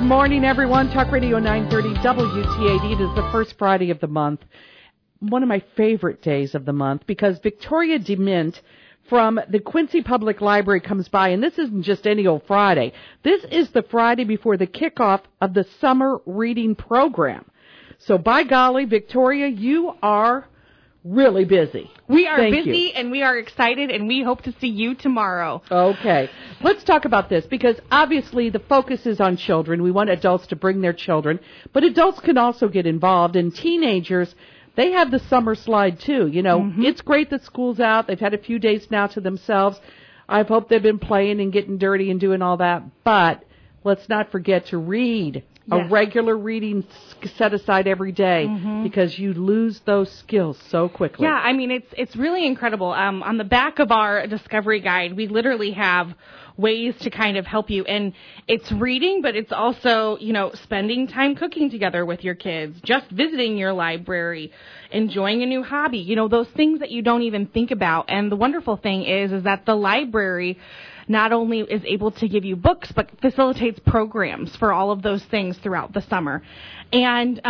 morning, everyone. Talk Radio 930 WTAD. It is the first Friday of the month. One of my favorite days of the month because Victoria DeMint from the Quincy Public Library comes by, and this isn't just any old Friday. This is the Friday before the kickoff of the summer reading program. So by golly, Victoria, you are really busy. We are busy, and we are excited, and we hope to see you tomorrow. Okay. Let's talk about this, because obviously the focus is on children. We want adults to bring their children, but adults can also get involved, and teenagers, they have the summer slide too. You know, It's great that school's out. They've had a few days now to themselves. I hope they've been playing and getting dirty and doing all that, but let's not forget to read. Yes. A regular reading set aside every day because you lose those skills so quickly. Yeah, I mean, it's really incredible. On the back of our discovery guide, we literally have ways to kind of help you. And it's reading, but it's also, spending time cooking together with your kids, just visiting your library, enjoying a new hobby, those things that you don't even think about. And the wonderful thing is that the library not only is able to give you books, but facilitates programs for all of those things throughout the summer. And,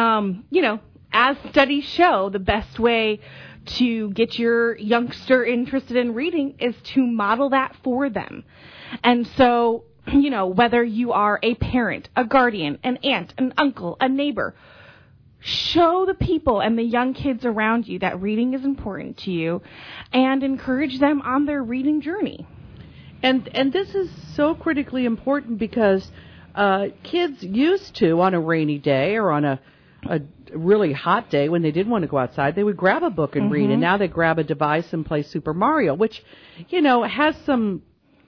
as studies show, the best way to get your youngster interested in reading is to model that for them. And so, whether you are a parent, a guardian, an aunt, an uncle, a neighbor, show the people and the young kids around you that reading is important to you and encourage them on their reading journey. And this is so critically important because kids used to, on a rainy day or on a really hot day when they didn't want to go outside, they would grab a book and read. And now they grab a device and play Super Mario, which, has some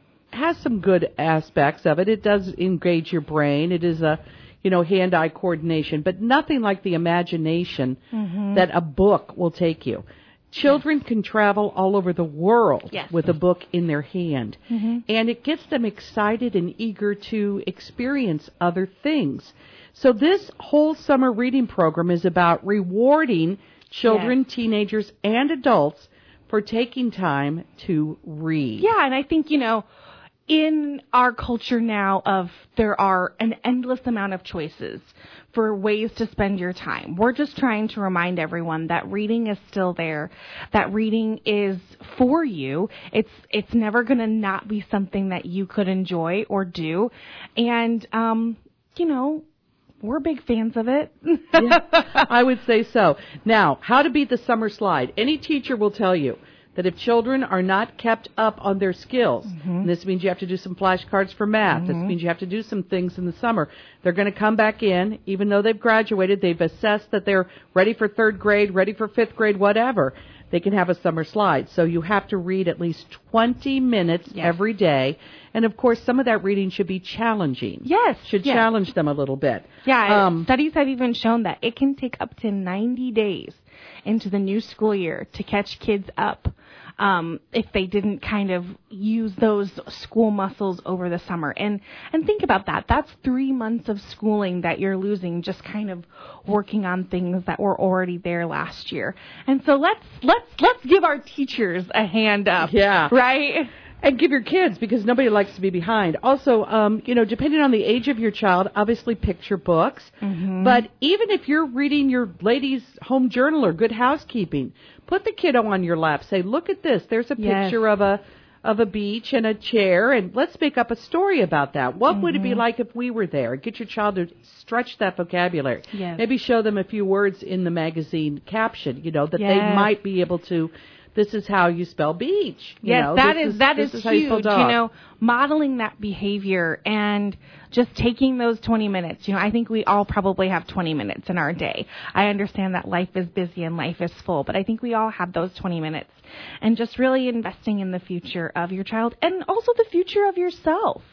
good aspects of it. It does engage your brain. It is a, hand-eye coordination, but nothing like the imagination that a book will take you. Children can travel all over the world with a book in their hand, and it gets them excited and eager to experience other things. So this whole summer reading program is about rewarding children, teenagers, and adults for taking time to read. Yeah, and I think, in our culture now there are an endless amount of choices for ways to spend your time. We're just trying to remind everyone that reading is still there, that reading is for you. It's never going to not be something that you could enjoy or do. And, we're big fans of it. Yeah, I would say so. Now, how to beat the summer slide. Any teacher will tell you that if children are not kept up on their skills, and this means you have to do some flashcards for math, this means you have to do some things in the summer, they're going to come back in, even though they've graduated, they've assessed that they're ready for third grade, ready for fifth grade, whatever, they can have a summer slide. So you have to read at least 20 minutes every day. And, of course, some of that reading should be challenging. Yes. Should challenge them a little bit. Yeah, studies have even shown that it can take up to 90 days into the new school year to catch kids up if they didn't kind of use those school muscles over the summer. And think about that. That's 3 months of schooling that you're losing just kind of working on things that were already there last year. And so let's give our teachers a hand up. Yeah. Right? And give your kids, because nobody likes to be behind. Also, depending on the age of your child, obviously picture books. But even if you're reading your ladies' home journal or Good Housekeeping, put the kiddo on your lap. Say, look at this. There's a picture of a beach and a chair, and let's make up a story about that. What would it be like if we were there? Get your child to stretch that vocabulary. Yes. Maybe show them a few words in the magazine caption, that they might be able to. This is how you spell beach. That is huge. Modeling that behavior and just taking those 20 minutes. I think we all probably have 20 minutes in our day. I understand that life is busy and life is full, but I think we all have those 20 minutes. And just really investing in the future of your child and also the future of yourself.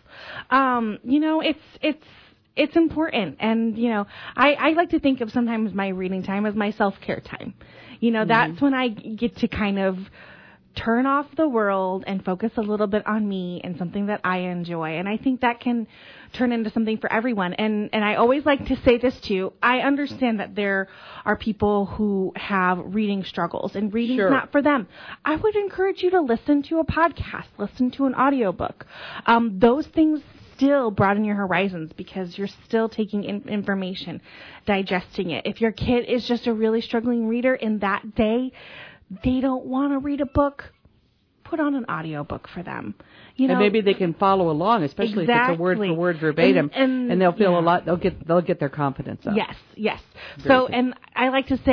It's important. And, I like to think of sometimes my reading time as my self-care time. That's when I get to kind of turn off the world and focus a little bit on me and something that I enjoy. And I think that can turn into something for everyone. And I always like to say this too. I understand that there are people who have reading struggles and reading's not for them. I would encourage you to listen to a podcast, listen to an audiobook. Those things still broaden your horizons because you're still taking information, digesting it. If your kid is just a really struggling reader in that day, they don't want to read a book, put on an audiobook for them. And maybe they can follow along, especially if it's a word for word verbatim, and they'll feel a lot. They'll get their confidence up. Yes. So, and I like to say,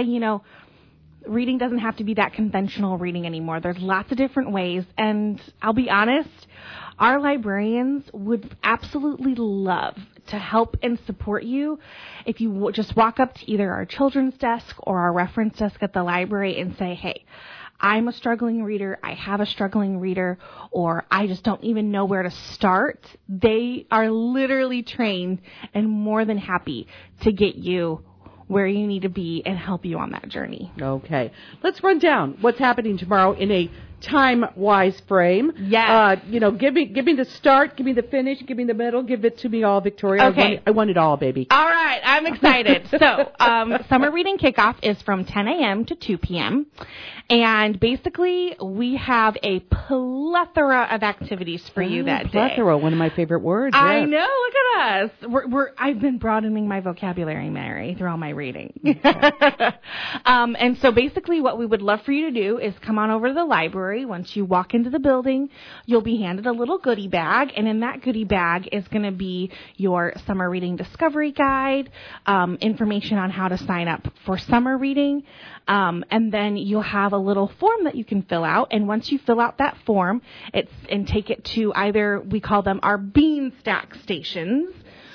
reading doesn't have to be that conventional reading anymore. There's lots of different ways, and I'll be honest, our librarians would absolutely love to help and support you if you just walk up to either our children's desk or our reference desk at the library and say, hey, I'm a struggling reader, I have a struggling reader, or I just don't even know where to start. They are literally trained and more than happy to get you where you need to be and help you on that journey. Okay. Let's run down what's happening tomorrow in a time-wise frame. Yes. Give me the start, give me the finish, give me the middle, give it to me all, Victoria. Okay. I want it all, baby. All right. I'm excited. So, summer reading kickoff is from 10 a.m. to 2 p.m. And basically, we have a plethora of activities for you that day. Plethora, one of my favorite words. I yes. know. Look at us. I've been broadening my vocabulary, Mary, through all my reading. Okay. And so basically what we would love for you to do is come on over to the library. Once you walk into the building, you'll be handed a little goodie bag, and in that goodie bag is going to be your summer reading discovery guide, information on how to sign up for summer reading, and then you'll have a little form that you can fill out. And once you fill out that form, and take it to either, we call them our bean stack stations.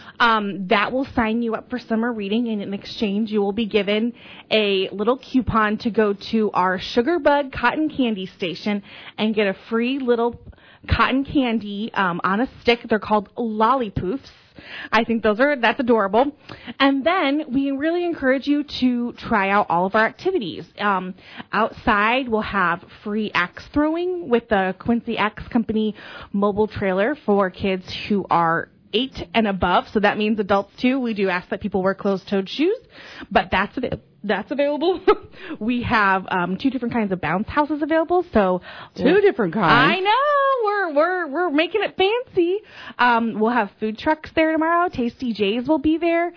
That will sign you up for summer reading, and in exchange, you will be given a little coupon to go to our Sugar Bud Cotton Candy Station and get a free little cotton candy on a stick. They're called Lollipoofs. I think that's adorable. And then we really encourage you to try out all of our activities. Outside, we'll have free axe throwing with the Quincy Axe Company mobile trailer for kids who are 8 and above, so that means adults too. We do ask that people wear closed-toed shoes, but that's available. We have 2 different kinds of bounce houses available. So 2 different kinds. I know we're making it fancy. We'll have food trucks there tomorrow. Tasty J's will be there,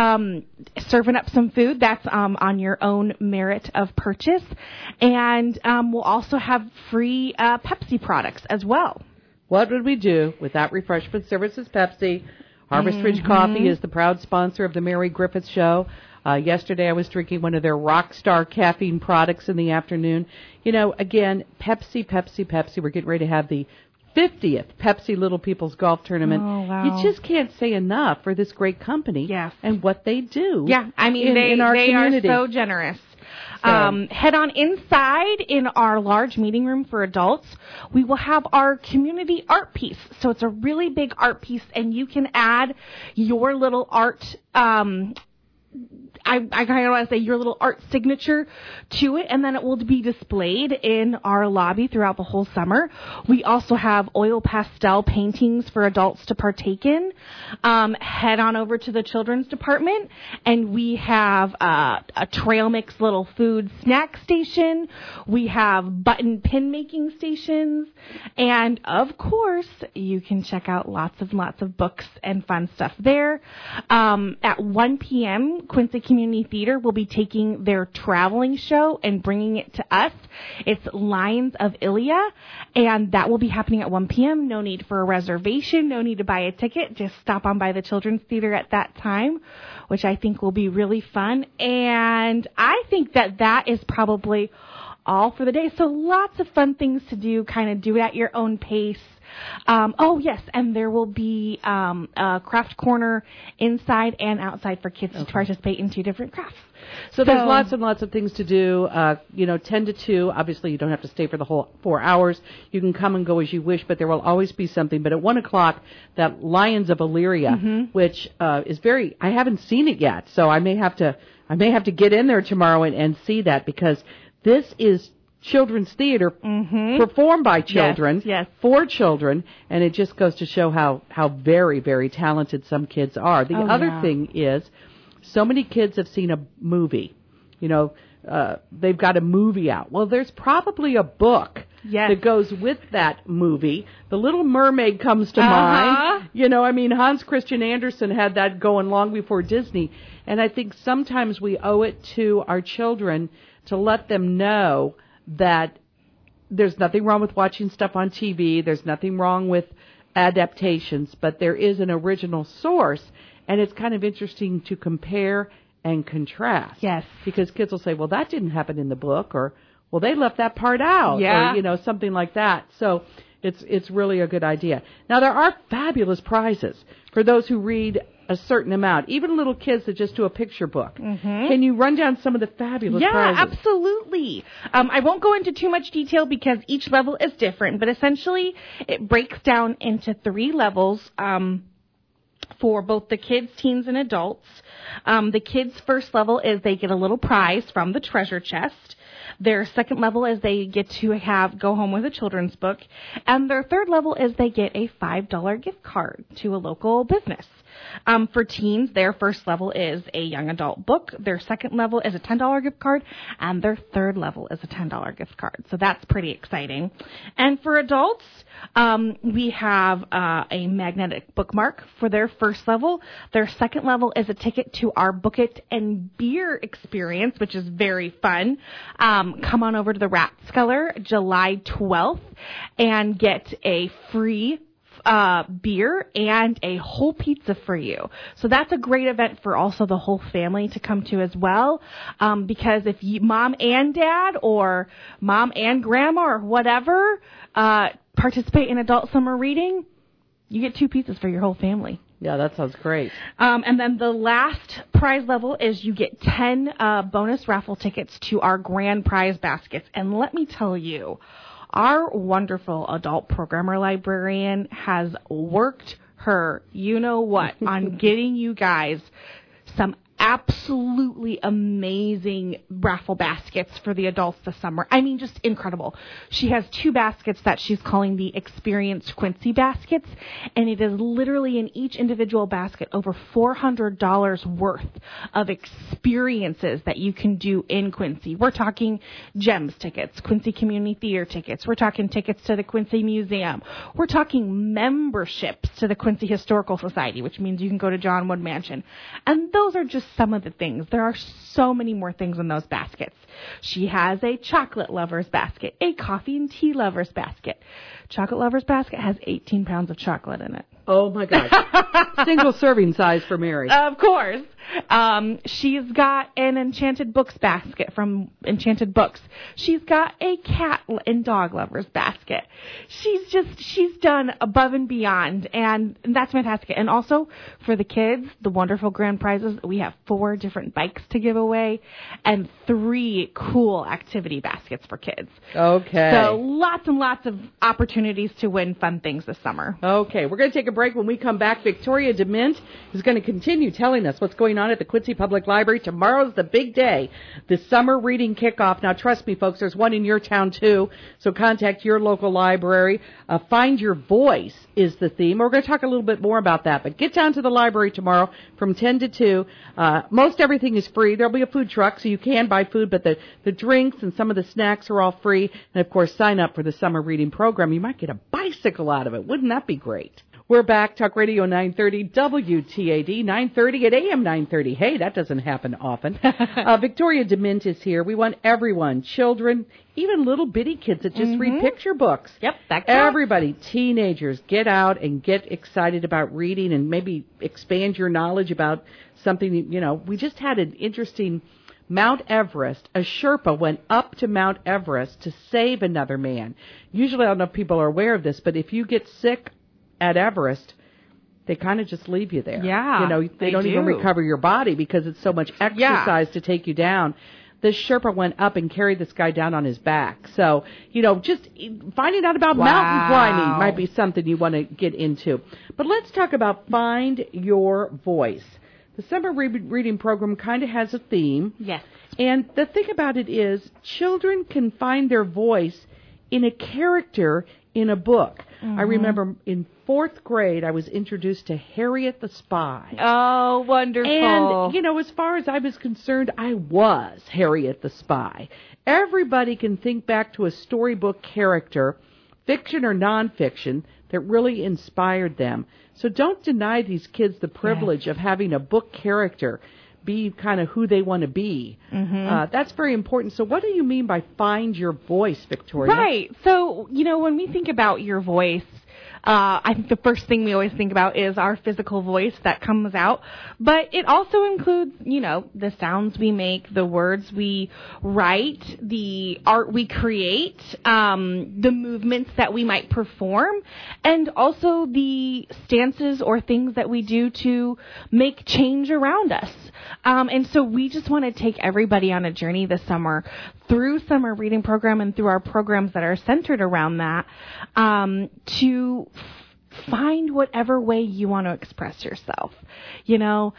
serving up some food. That's on your own merit of purchase, and we'll also have free Pepsi products as well. What would we do without Refreshment Services Pepsi? Harvest Ridge Coffee is the proud sponsor of the Mary Griffith Show. Yesterday I was drinking one of their Rockstar caffeine products in the afternoon. Again, Pepsi. We're getting ready to have the 50th Pepsi Little People's Golf Tournament. Oh, wow. You just can't say enough for this great company and what they do. Yeah, I mean, they community. Are so generous. Head on inside in our large meeting room for adults. We will have our community art piece. So it's a really big art piece, and you can add your little art I kind of want to say your little art signature to it, and then it will be displayed in our lobby throughout the whole summer. We also have oil pastel paintings for adults to partake in. Head on over to the children's department, and we have a trail mix little food snack station. We have button pin making stations, and of course, you can check out lots of books and fun stuff there. At 1 p.m., Quincy Community Theater will be taking their traveling show and bringing it to us. It's Lions of Ilia, and that will be happening at 1 p.m. No need for a reservation, no need to buy a ticket. Just stop on by the Children's Theater at that time, which I think will be really fun. And I think that is probably all for the day. So lots of fun things to do, kind of do it at your own pace. Yes, and there will be a craft corner inside and outside for kids to participate in 2 different crafts. So there's lots and lots of things to do. 10 to 2, obviously you don't have to stay for the whole 4 hours. You can come and go as you wish, but there will always be something. But at 1 o'clock, that Lions of Illyria, which is I haven't seen it yet, so I may have to get in there tomorrow and see that, because this is children's theater performed by children for children, and it just goes to show how very, very talented some kids are. The other thing is, so many kids have seen a movie. They've got a movie out. Well, there's probably a book that goes with that movie. The Little Mermaid comes to mind. Hans Christian Andersen had that going long before Disney. And I think sometimes we owe it to our children to let them know that there's nothing wrong with watching stuff on TV. There's nothing wrong with adaptations, but there is an original source, and it's kind of interesting to compare and contrast. Yes. Because kids will say, well, that didn't happen in the book, or, well, they left that part out, or, something like that. So it's really a good idea. Now, there are fabulous prizes for those who read a certain amount, even little kids that just do a picture book. Mm-hmm. Can you run down some of the fabulous prizes? Yeah, absolutely. I won't go into too much detail because each level is different, but essentially it breaks down into 3 levels for both the kids, teens, and adults. The kids' first level is they get a little prize from the treasure chest. Their second level is they get to go home with a children's book. And their third level is they get a $5 gift card to a local business. For teens, their first level is a young adult book. Their second level is a $10 gift card. And their third level is a $10 gift card. So that's pretty exciting. And for adults, we have a magnetic bookmark for their first level. Their second level is a ticket to our Book It and Beer experience, which is very fun. Come on over to the Rathskeller July 12th and get a free beer and a whole pizza for you. So that's a great event for also the whole family to come to as well. Because if mom and dad or mom and grandma or whatever participate in adult summer reading, you get 2 pizzas for your whole family. Yeah, that sounds great. And then the last prize level is you get 10 bonus raffle tickets to our grand prize baskets. And let me tell you, our wonderful adult programmer librarian has worked her, on getting you guys some absolutely amazing raffle baskets for the adults this summer. I mean, just incredible. She has 2 baskets that she's calling the Experienced Quincy baskets, and it is literally in each individual basket over $400 worth of experiences that you can do in Quincy. We're talking GEMS tickets, Quincy Community Theater tickets. We're talking tickets to the Quincy Museum. We're talking memberships to the Quincy Historical Society, which means you can go to John Wood Mansion. And those are just some of the things. There are so many more things in those baskets. She has a chocolate lover's basket, a coffee and tea lover's basket. Chocolate lover's basket has 18 pounds of chocolate in it. Oh my gosh. Single serving size for Mary. Of course. She's got an Enchanted Books basket from Enchanted Books. She's got a cat and dog lovers basket. She's done above and beyond, and that's fantastic. And also for the kids, the wonderful grand prizes, we have 4 different bikes to give away and 3 cool activity baskets for kids. Okay. So lots and lots of opportunities to win fun things this summer. Okay, we're going to take a break. When we come back, Victoria DeMint is going to continue telling us what's going on at the Quincy Public Library. Tomorrow's the big day, the summer reading kickoff. Now, trust me, folks, there's one in your town, too, so contact your local library. Find Your Voice is the theme. We're going to talk a little bit more about that, but get down to the library tomorrow from 10 to 2. Most everything is free. There'll be a food truck, so you can buy food, but the drinks and some of the snacks are all free. And, of course, sign up for the summer reading program. You might get a bicycle out of it. Wouldn't that be great? We're back. Talk Radio 930 WTAD 930 at AM 930. Hey, that doesn't happen often. Victoria DeMint is here. We want everyone, children, even little bitty kids that just read picture books. Yep, that counts. Everybody, teenagers, get out and get excited about reading and maybe expand your knowledge about something. We just had an interesting Mount Everest. A Sherpa went up to Mount Everest to save another man. Usually, I don't know if people are aware of this, but if you get sick at Everest, they kind of just leave you there. Yeah, they don't even recover your body because it's so much exercise to take you down. This Sherpa went up and carried this guy down on his back. So, just finding out about mountain climbing might be something you want to get into. But let's talk about Find Your Voice. The summer reading program kind of has a theme. Yes. And the thing about it is children can find their voice in a character in a book. I remember in 4th grade, I was introduced to Harriet the Spy. Oh, wonderful. And, you know, as far as I was concerned, I was Harriet the Spy. Everybody can think back to a storybook character, fiction or nonfiction, that really inspired them. So don't deny these kids the privilege of having a book character be kind of who they want to be. That's very important. So what do you mean by find your voice, Victoria? Right. So, you know, when we think about your voice, I think the first thing we always think about is our physical voice that comes out, but it also includes, you know, the sounds we make, the words we write, the art we create, the movements that we might perform, and also the stances or things that we do to make change around us. And so we just want to take everybody on a journey this summer through summer reading program and through our programs that are centered around that, to find whatever way you want to express yourself. You know,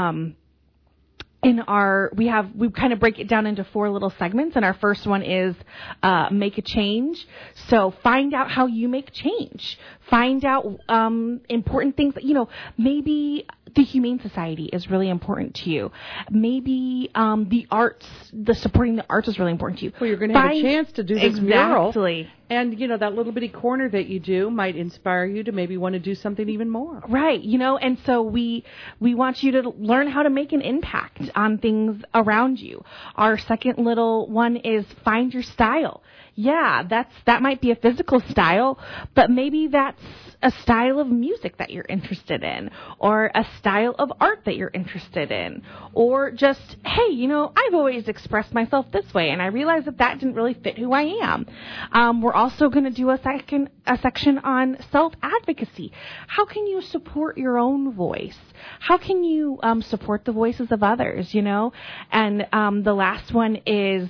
we kind of break it down into 4 little segments, and our first one is make a change. So find out how you make change. Find out important things that, you know, maybe the Humane Society is really important to you. Maybe the arts, supporting the arts is really important to you. Well, you're going to have a chance to do this mural. Exactly. And, you know, that little bitty corner that you do might inspire you to maybe want to do something even more. Right. You know, and so we want you to learn how to make an impact on things around you. Our second little one is find your style. Yeah, that might be a physical style, but maybe that's a style of music that you're interested in, or a style of art that you're interested in, or just, hey, you know, I've always expressed myself this way, and I realized that didn't really fit who I am. We're also going to do a section on self-advocacy. How can you support your own voice? How can you support the voices of others, you know? And the last one is...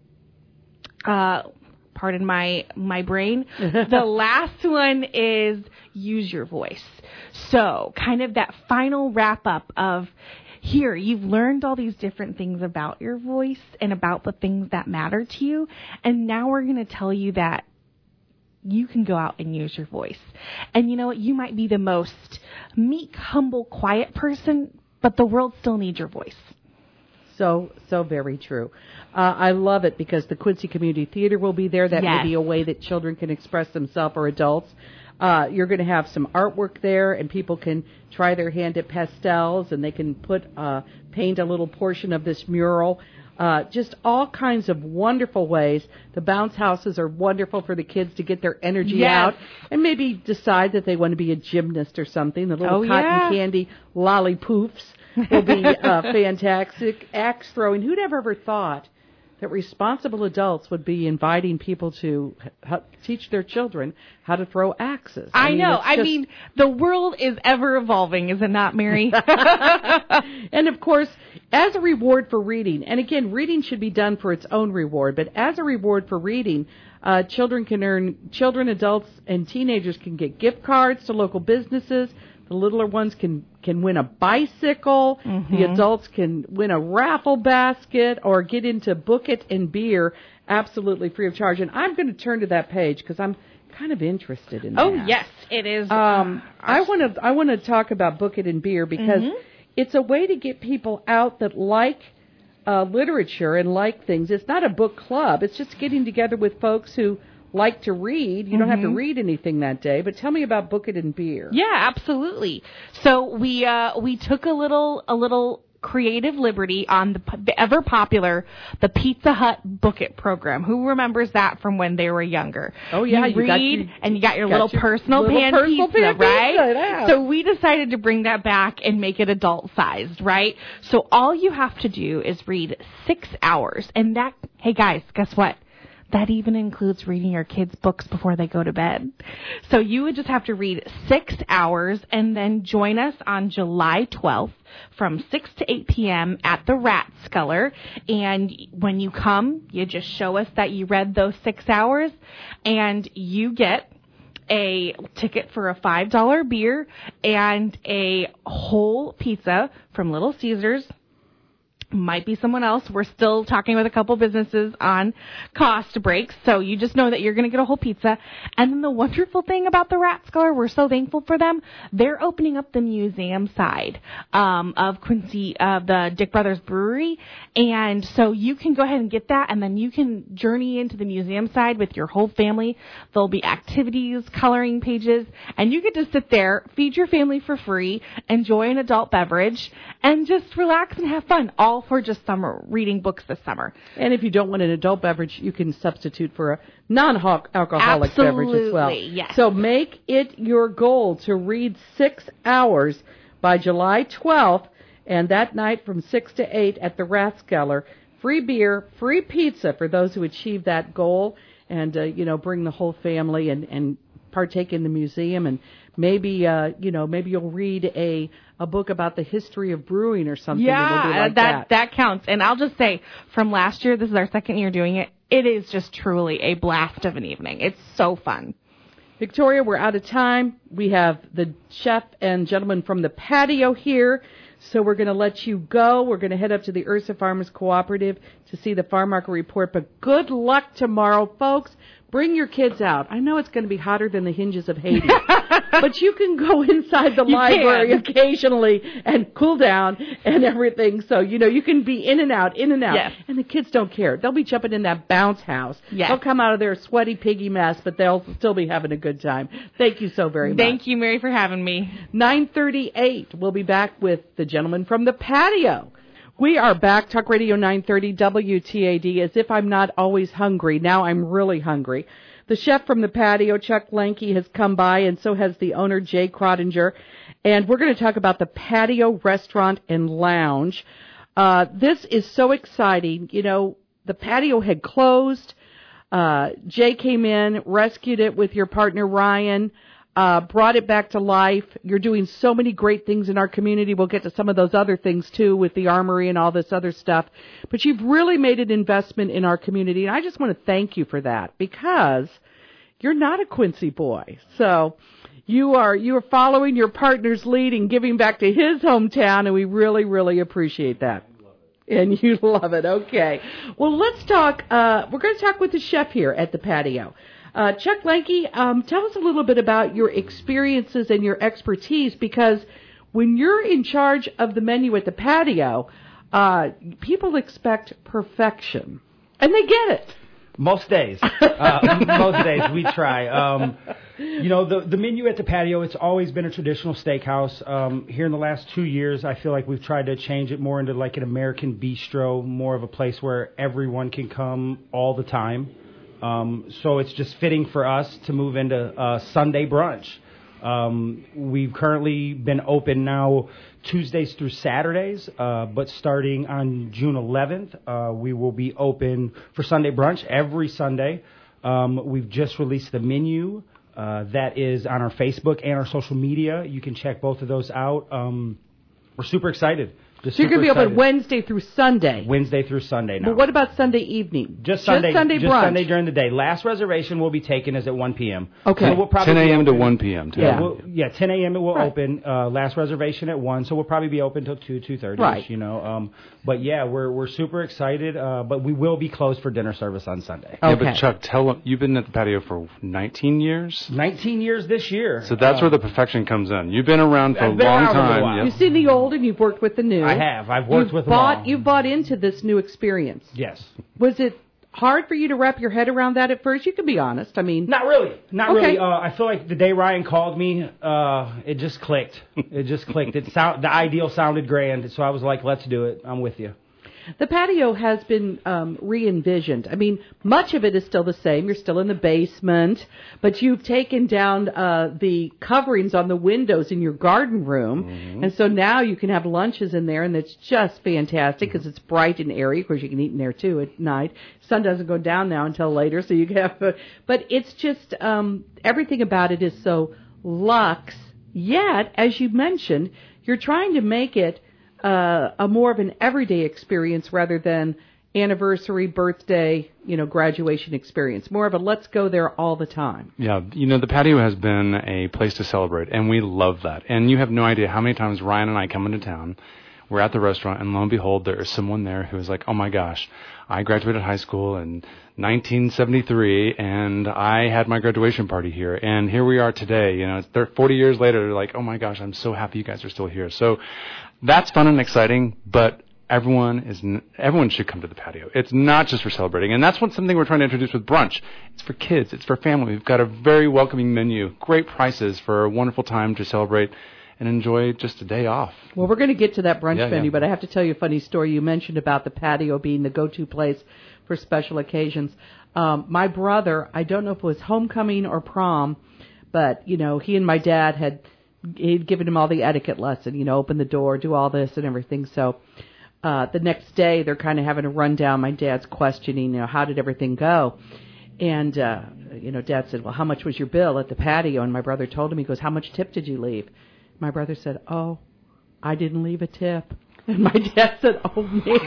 pardon my brain. The last one is use your voice. So kind of that final wrap up of, here, you've learned all these different things about your voice and about the things that matter to you. And now we're going to tell you that you can go out and use your voice. And you know what? You might be the most meek, humble, quiet person, but the world still needs your voice. So very true. I love it because the Quincy Community Theater will be there. That may be a way that children can express themselves, or adults. You're going to have some artwork there, and people can try their hand at pastels, and they can paint a little portion of this mural. Just all kinds of wonderful ways. The bounce houses are wonderful for the kids to get their energy out and maybe decide that they want to be a gymnast or something. The little cotton candy lollipoofs will be fantastic. Axe throwing. Who'd ever thought that responsible adults would be inviting people to teach their children how to throw axes? I mean, the world is ever evolving, is it not, Mary? And, of course, as a reward for reading, and again, reading should be done for its own reward, but as a reward for reading, children, adults, and teenagers can get gift cards to local businesses. The littler ones can win a bicycle. The adults can win a raffle basket or get into Book It and Beer absolutely free of charge. And I'm going to turn to that page because I'm kind of interested in that. Oh, yes, it is. I want to talk about Book It and Beer because it's a way to get people out that like literature and like things. It's not a book club. It's just getting together with folks who like to read. You don't have to read anything that day, but tell me about Book It and Beer. Yeah, absolutely. So we took a little creative liberty on the ever popular the Pizza Hut Book It program. Who remembers that from when they were younger? Oh yeah, you read and you got your little personal pan pizza, right? So we decided to bring that back and make it adult sized, right? So all you have to do is read 6 hours, and that, hey guys, guess what? That even includes reading your kids' books before they go to bed. So you would just have to read 6 hours and then join us on July 12th from 6 to 8 p.m. at the Rat Sculler. And when you come, you just show us that you read those 6 hours, and you get a ticket for a $5 beer and a whole pizza from Little Caesars. Might be someone else. We're still talking with a couple businesses on cost breaks, so you just know that you're going to get a whole pizza. And then the wonderful thing about the Rathskeller, we're so thankful for them, they're opening up the museum side of Quincy, the Dick Brothers Brewery, and so you can go ahead and get that, and then you can journey into the museum side with your whole family. There'll be activities, coloring pages, and you get to sit there, feed your family for free, enjoy an adult beverage, and just relax and have fun, all for just summer, reading books this summer. And if you don't want an adult beverage, you can substitute for a non-alcoholic beverage as well. Yes. So make it your goal to read 6 hours by July 12th, and that night from 6 to 8 at the Rathskeller. Free beer, free pizza for those who achieve that goal, and, bring the whole family and partake in the museum, and maybe you'll read a book about the history of brewing or something. Yeah, like that counts. And I'll just say, from last year, this is our second year doing it, it is just truly a blast of an evening. It's so fun. Victoria, we're out of time. We have the chef and gentleman from the patio here, so we're going to let you go. We're going to head up to the Ursa Farmers Cooperative to see the farm market report, but good luck tomorrow, folks. Bring your kids out. I know it's going to be hotter than the hinges of Hades, but you can go inside the library occasionally and cool down and everything. So, you can be in and out. Yes. And the kids don't care. They'll be jumping in that bounce house. Yes. They'll come out of there a sweaty piggy mess, but they'll still be having a good time. Thank you so very much. Thank you, Mary, for having me. 9:38. We'll be back with the gentleman from the patio. We are back, Talk Radio 930 WTAD, as if I'm not always hungry. Now I'm really hungry. The chef from the patio, Chuck Lanke, has come by, and so has the owner, Jay Crottinger. And we're going to talk about the patio restaurant and lounge. This is so exciting. The patio had closed. Jay came in, rescued it with your partner, Ryan. Brought it back to life. You're doing so many great things in our community. We'll get to some of those other things, too, with the armory and all this other stuff. But you've really made an investment in our community, and I just want to thank you for that, because you're not a Quincy boy. So you are following your partner's lead and giving back to his hometown, and we really, really appreciate that. And you love it. Okay. Well, let's talk. We're going to talk with the chef here at the patio. Chuck Lanke, tell us a little bit about your experiences and your expertise, because when you're in charge of the menu at the patio, people expect perfection, and they get it. Most days. Most days we try. The menu at the patio, it's always been a traditional steakhouse. Here in the last 2 years, I feel like we've tried to change it more into like an American bistro, more of a place where everyone can come all the time. So it's just fitting for us to move into Sunday brunch. We've currently been open now Tuesdays through Saturdays, but starting on June 11th, we will be open for Sunday brunch every Sunday. We've just released the menu that is on our Facebook and our social media. You can check both of those out. We're super excited. So you're going to be open Wednesday through Sunday. Wednesday through Sunday now. But what about Sunday evening? Just Sunday brunch. Just Sunday during the day. Last reservation will be taken is at 1 p.m. Okay. So we'll probably 10 a.m. to 1 p.m. 10 a.m. it will open. Last reservation at 1, so we'll probably be open till 2:30. Right. But yeah, we're super excited. But we will be closed for dinner service on Sunday. Okay. Yeah, but Chuck, tell them, you've been at the patio for 19 years? 19 years this year. So that's where the perfection comes in. You've been around for a long time. You've seen the old and you've worked with the new. I have. I've worked with them all. You bought into this new experience. Yes. Was it hard for you to wrap your head around that at first? You can be honest. I mean, not really. I feel like the day Ryan called me, it just clicked. The ideal sounded grand, so I was like, "Let's do it. I'm with you." The patio has been re-envisioned. I mean, much of it is still the same. You're still in the basement, but you've taken down the coverings on the windows in your garden room, and so now you can have lunches in there, and it's just fantastic because it's bright and airy. Of course, you can eat in there, too, at night. Sun doesn't go down now until later, so you can have... But it's just... everything about it is so luxe, yet, as you mentioned, you're trying to make it a more of an everyday experience rather than anniversary, birthday, graduation experience. More of a let's go there all the time. Yeah, the patio has been a place to celebrate, and we love that. And you have no idea how many times Ryan and I come into town. we're at the restaurant, and lo and behold, there is someone there who is like, oh my gosh, I graduated high school in 1973, and I had my graduation party here, and here we are today. You know, it's 40 years later, they're like, oh my gosh, I'm so happy you guys are still here. So that's fun and exciting, but everyone should come to the patio. It's not just for celebrating, and that's something we're trying to introduce with brunch. It's for kids. It's for family. We've got a very welcoming menu, great prices for a wonderful time to celebrate and enjoy just a day off. Well, we're going to get to that brunch menu, yeah. but I have to tell you a funny story. You mentioned about the patio being the go-to place for special occasions. My brother, I don't know if it was homecoming or prom, but, you know, he and my dad he'd given him all the etiquette lesson, you know, open the door, do all this and everything. So the next day, they're kind of having a rundown. My dad's questioning, you know, how did everything go? And, you know, Dad said, well, how much was your bill at the patio? And my brother told him, he goes, how much tip did you leave? My brother said, oh, I didn't leave a tip. And my dad said, oh,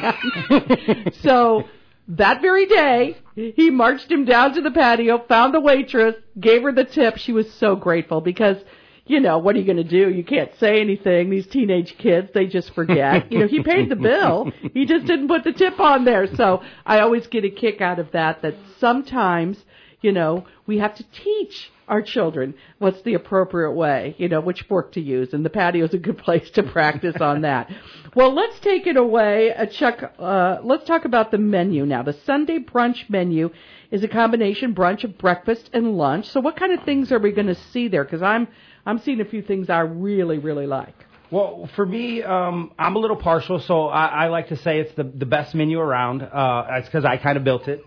man. So that very day, he marched him down to the patio, found the waitress, gave her the tip. She was so grateful because, you know, what are you going to do? You can't say anything. These teenage kids, they just forget. You know, he paid the bill. He just didn't put the tip on there. So I always get a kick out of that sometimes, you know, we have to teach our children what's the appropriate way, you know, which fork to use. And the patio is a good place to practice on that. Well, let's take it away. Chuck, let's talk about the menu now. The Sunday brunch menu is a combination brunch of breakfast and lunch. So what kind of things are we going to see there? Because I'm seeing a few things I really, really like. Well, for me, I'm a little partial, so I like to say it's the best menu around. It's because I kind of built it.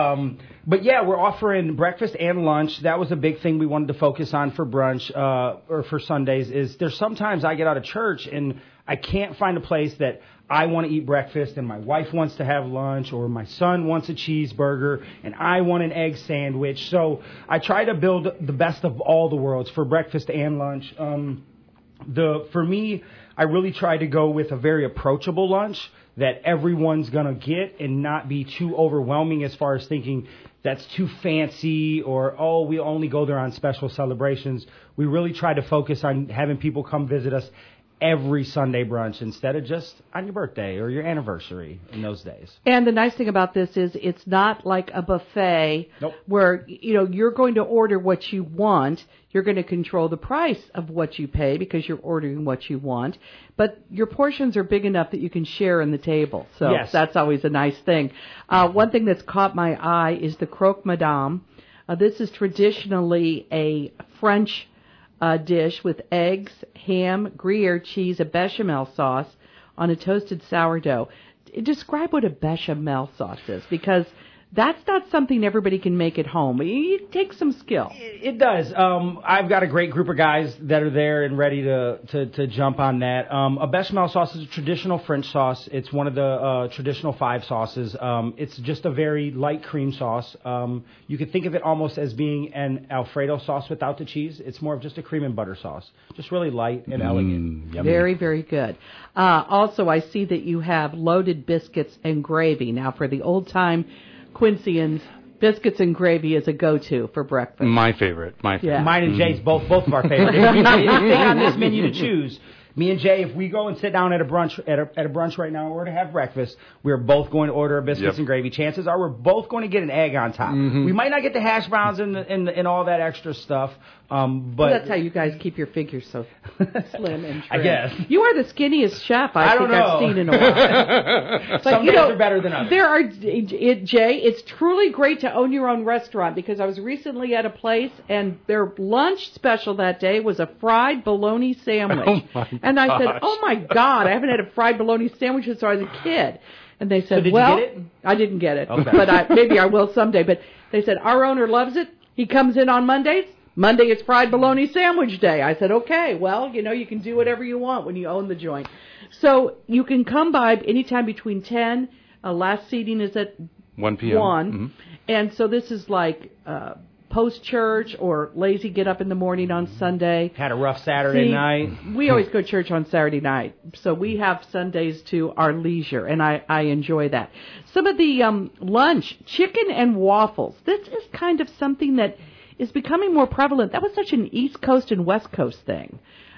But yeah, we're offering breakfast and lunch. That was a big thing we wanted to focus on for brunch or for Sundays. Is there's sometimes I get out of church and I can't find a place that I want to eat breakfast and my wife wants to have lunch, or my son wants a cheeseburger and I want an egg sandwich. So I try to build the best of all the worlds for breakfast and lunch. For me, I really try to go with a very approachable lunch that everyone's going to get and not be too overwhelming as far as thinking that's too fancy or, oh, we only go there on special celebrations. We really try to focus on having people come visit us every Sunday brunch instead of just on your birthday or your anniversary in those days. And the nice thing about this is it's not like a buffet where, you know, you're going to order what you want. You're going to control the price of what you pay because you're ordering what you want. But your portions are big enough that you can share in the table. So yes, that's always a nice thing. One thing that's caught my eye is the croque madame. This is traditionally a French dish with eggs, ham, Gruyere cheese, a bechamel sauce on a toasted sourdough. Describe what a bechamel sauce is, because that's not something everybody can make at home. It takes some skill. It does. I've got a great group of guys that are there and ready to jump on that. A bechamel sauce is a traditional French sauce. It's one of the traditional 5 sauces. It's just a very light cream sauce. You could think of it almost as being an Alfredo sauce without the cheese. It's more of just a cream and butter sauce. Just really light and elegant. Yummy. Very, very good. Also, I see that you have loaded biscuits and gravy. Now, for the old-time Quincyans, biscuits and gravy is a go-to for breakfast. My favorite. Yeah. Mine and Jay's both of our favorite. If we have anything on this menu to choose, me and Jay, if we go and sit down at a brunch right now or to have breakfast, we're both going to order a biscuits and gravy. Chances are we're both going to get an egg on top. Mm-hmm. We might not get the hash browns and all that extra stuff. But well, that's how you guys keep your figure so slim and trim. I guess. You are the skinniest chef I think I've seen in a while. Some days are better than others. Jay, it's truly great to own your own restaurant, because I was recently at a place and their lunch special that day was a fried bologna sandwich. And I said, oh my God, I haven't had a fried bologna sandwich since I was a kid. And they said, so did well, you get it? I didn't get it, okay, but maybe I will someday. But they said, our owner loves it. He comes in on Mondays. Monday is fried bologna sandwich day. I said, okay, well, you know, you can do whatever you want when you own the joint. So you can come by anytime between 10. Last seating is at 1 p.m. 1. Mm-hmm. And so this is like post-church or lazy get up in the morning on Sunday. Had a rough Saturday night. We always go to church on Saturday night. So we have Sundays to our leisure, and I enjoy that. Some of the lunch, chicken and waffles. This is kind of something that is becoming more prevalent. That was such an East Coast and West Coast thing.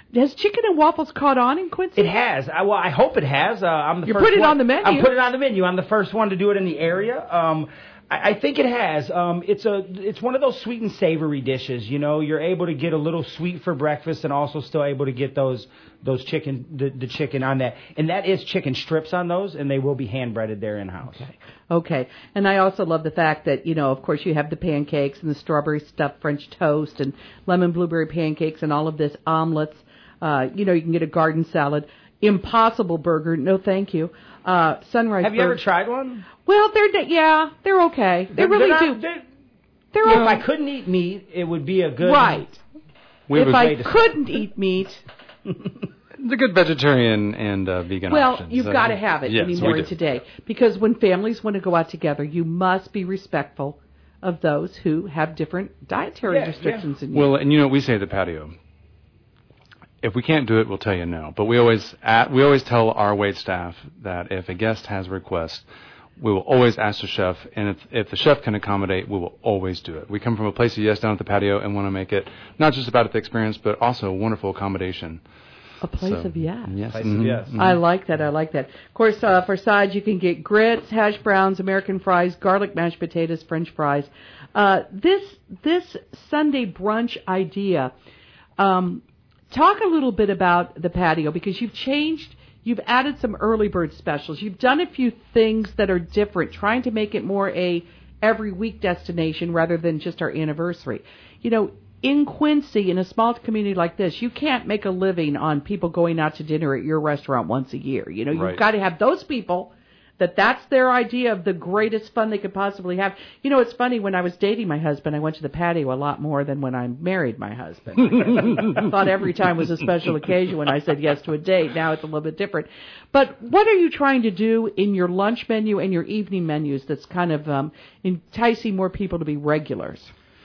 Has chicken and waffles caught on in Quincy? It has. I hope it has. I'm the You first put it one. on the menu. I'm putting it on the menu. I'm the first one to do it in the area. I think it has. It's one of those sweet and savory dishes. You know, you're able to get a little sweet for breakfast and also still able to get those chicken, the chicken on that. And that is chicken strips on those, and they will be hand breaded there in-house. Okay. And I also love the fact that, you know, of course you have the pancakes and the strawberry stuffed French toast and lemon blueberry pancakes and all of this omelets. You know, you can get a garden salad. Impossible Burger, no thank you. Sunrise Have you ever tried one? Well, they're okay. They really do. They're If okay. I couldn't eat meat, it would be a good... Right. If I to couldn't eat meat... It's a good vegetarian and vegan option. Well, you've got to have it yes, anymore we do. today. Because when families want to go out together, you must be respectful of those who have different dietary restrictions in you. Well, and you know what we say at the patio? If we can't do it, we'll tell you no. But we always tell our wait staff that if a guest has a request, we will always ask the chef, and if the chef can accommodate, we will always do it. We come from a place of yes down at the patio and want to make it not just about the experience, but also a wonderful accommodation. A place of yes. Yes. Place of yes. I like that. Of course, for sides, you can get grits, hash browns, American fries, garlic mashed potatoes, French fries. This Sunday brunch idea, talk a little bit about the patio, because you've added some early bird specials. You've done a few things that are different, trying to make it more a every week destination rather than just our anniversary. You know, in Quincy, in a small community like this, you can't make a living on people going out to dinner at your restaurant once a year. You know, you've got to have those people that's their idea of the greatest fun they could possibly have. You know, it's funny, when I was dating my husband, I went to the patio a lot more than when I married my husband. I thought every time was a special occasion when I said yes to a date. Now it's a little bit different. But what are you trying to do in your lunch menu and your evening menus that's kind of enticing more people to be regulars?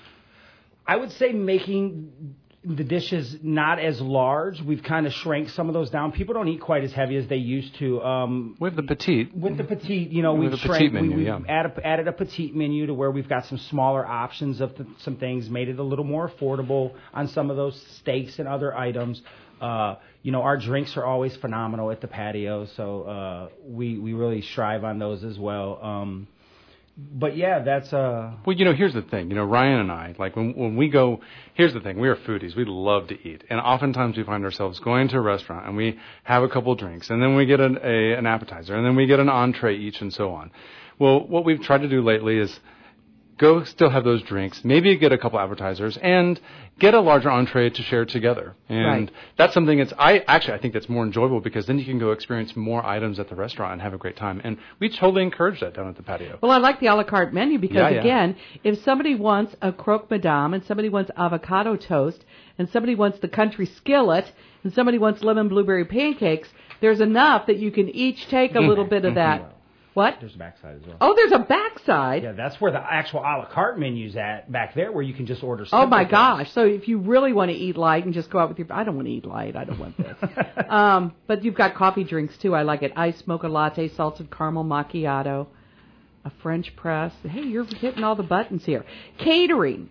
I would say making the dishes not as large. We've kind of shrank some of those down. People don't eat quite as heavy as they used to. With the petite. With the petite, you know, we've shrank. We've added a petite menu to where we've got some smaller options of some things, made it a little more affordable on some of those steaks and other items. You know, our drinks are always phenomenal at the patio, so we really strive on those as well. But yeah, that's Well, you know, here's the thing. You know, Ryan and I, like when we go, here's the thing. We are foodies. We love to eat, and oftentimes we find ourselves going to a restaurant and we have a couple of drinks, and then we get an appetizer, and then we get an entree each, and so on. Well, what we've tried to do lately is go still have those drinks, maybe get a couple appetizers, and get a larger entree to share together. And that's something I think that's more enjoyable, because then you can go experience more items at the restaurant and have a great time. And we totally encourage that down at the patio. Well, I like the a la carte menu because, again, if somebody wants a croque madame and somebody wants avocado toast and somebody wants the country skillet and somebody wants lemon blueberry pancakes, there's enough that you can each take a little bit of that. What? There's a backside as well. Oh, there's a backside. Yeah, that's where the actual a la carte menu's at, back there, where you can just order. Oh my gosh! So if you really want to eat light and just go out with I don't want to eat light. I don't want this. But you've got coffee drinks too. I like it. Iced mocha latte, salted caramel macchiato, a French press. Hey, you're hitting all the buttons here. Catering.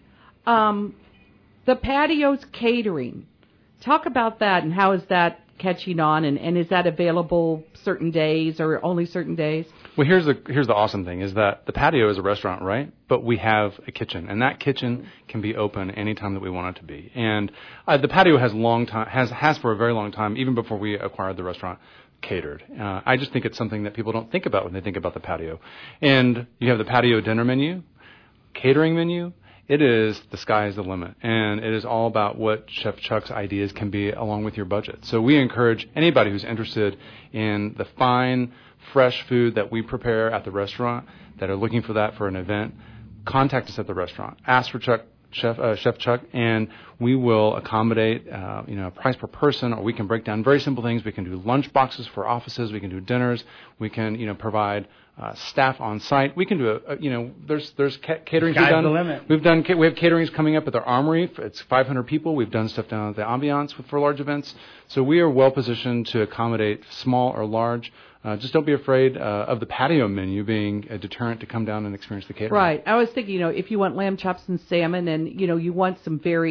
The patio's catering. Talk about that, and how is that catching on, and is that available certain days or only certain days? Well, here's the awesome thing is that the patio is a restaurant, right? But we have a kitchen, and that kitchen can be open anytime that we want it to be. And the patio has for a very long time, even before we acquired the restaurant, catered. I just think it's something that people don't think about when they think about the patio. And you have the patio dinner menu, catering menu. It is the sky is the limit, and it is all about what Chef Chuck's ideas can be along with your budget. So we encourage anybody who's interested in the fine, fresh food that we prepare at the restaurant, that are looking for that for an event, contact us at the restaurant. Ask for Chef Chuck, and we will accommodate a price per person, or we can break down very simple things. We can do lunch boxes for offices. We can do dinners. We can provide staff on site. We can do there's catering. Sky's the limit. We have caterings coming up at the Armory. It's 500 people. We've done stuff down at the Ambiance for large events. So we are well positioned to accommodate small or large. Just don't be afraid of the patio menu being a deterrent to come down and experience the catering. Right. I was thinking, if you want lamb chops and salmon, and you want some very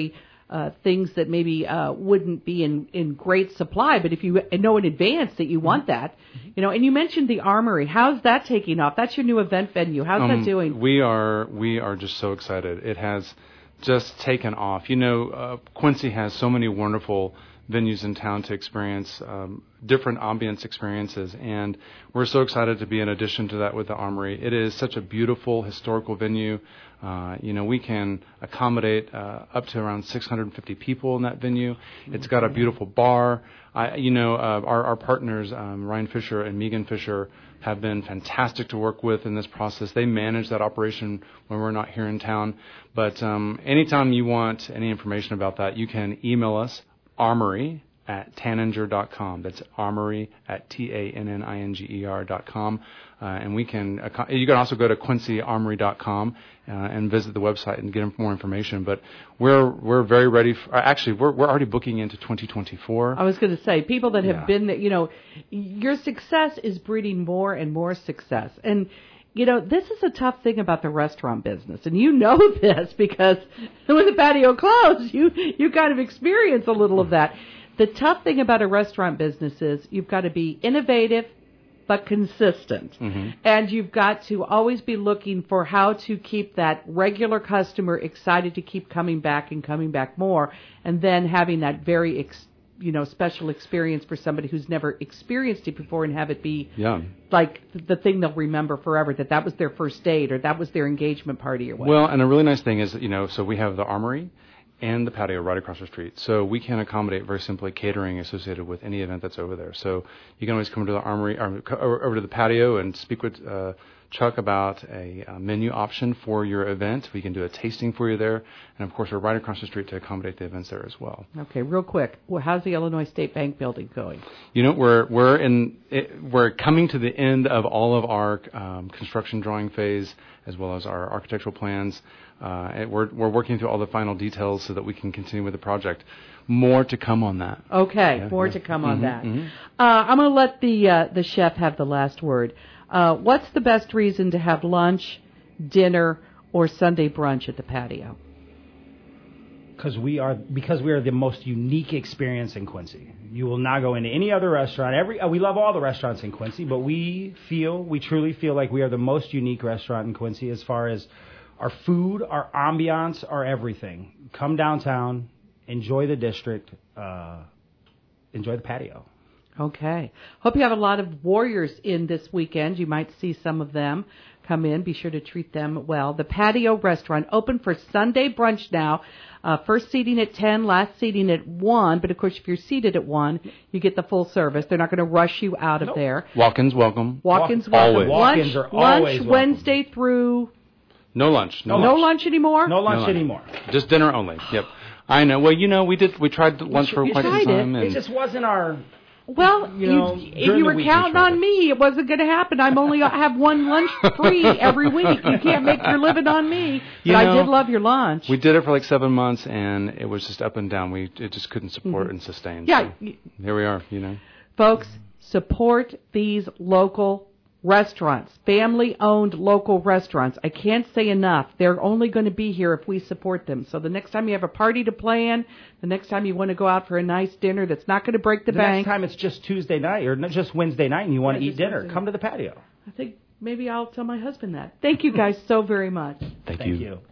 things that maybe wouldn't be in great supply, but if you know in advance that you want that, and you mentioned the Armory. How's that taking off? That's your new event venue. How's that doing? We are just so excited. It has just taken off. Quincy has so many wonderful venues in town to experience different ambience experiences, and we're so excited to be in addition to that with the Armory. It is such a beautiful historical venue. We can accommodate up to around 650 people in that venue. It's got a beautiful bar. Our partners, Ryan Fisher and Megan Fisher, have been fantastic to work with in this process. They manage that operation when we're not here in town. But anytime you want any information about that, you can email us, armory@tanninger.com. That's armory@tanninger.com. And you can also go to quincyarmory.com and visit the website and get more information. But we're very ready. We're already booking into 2024. I was going to say, people that have been there, your success is breeding more and more success. And this is a tough thing about the restaurant business, and this because when the patio closed, you kind of experience a little of that. The tough thing about a restaurant business is you've got to be innovative but consistent, and you've got to always be looking for how to keep that regular customer excited to keep coming back and coming back more, and then having that very special experience for somebody who's never experienced it before, and have it be like the thing they'll remember forever, that was their first date or that was their engagement party or whatever. Well, and a really nice thing is, so we have the Armory and the patio right across the street. So we can accommodate very simply catering associated with any event that's over there. So you can always come to the Armory or over to the patio and speak with Chuck about a menu option for your event. We can do a tasting for you there. And, of course, we're right across the street to accommodate the events there as well. Okay, real quick. Well, how's the Illinois State Bank building going? We're coming to the end of all of our construction drawing phase as well as our architectural plans. We're working through all the final details so that we can continue with the project. More to come on that. Okay, more to come on that. I'm going to let the chef have the last word. What's the best reason to have lunch, dinner, or Sunday brunch at the patio? Because we are the most unique experience in Quincy. You will not go into any other restaurant. We love all the restaurants in Quincy, but we truly feel like we are the most unique restaurant in Quincy as far as our food, our ambiance, our everything. Come downtown, enjoy the district, enjoy the patio. Okay. Hope you have a lot of warriors in this weekend. You might see some of them come in. Be sure to treat them well. The Patio Restaurant, open for Sunday brunch now. First seating at 10, last seating at 1. But, of course, if you're seated at 1, you get the full service. They're not going to rush you out of there. Walk-ins welcome. Walk-ins welcome. Always. Walk-ins are always lunch Wednesday through... No lunch. No lunch anymore? No lunch anymore. Just dinner only. Yep. I know. Well, we tried lunch for quite some time. It just wasn't our... Well, if you were counting on me, it wasn't going to happen. I have one lunch free every week. You can't make your living on me. But I did love your lunch. We did it for like 7 months, and it was just up and down. It just couldn't support and sustain. Yeah. So here we are, Folks, support these local restaurants, family-owned local restaurants. I can't say enough. They're only going to be here if we support them. So the next time you have a party to plan, the next time you want to go out for a nice dinner that's not going to break the bank. Next time it's just Tuesday night or just Wednesday night and you want to eat dinner, come to the patio. I think maybe I'll tell my husband that. Thank you guys so very much. Thank you.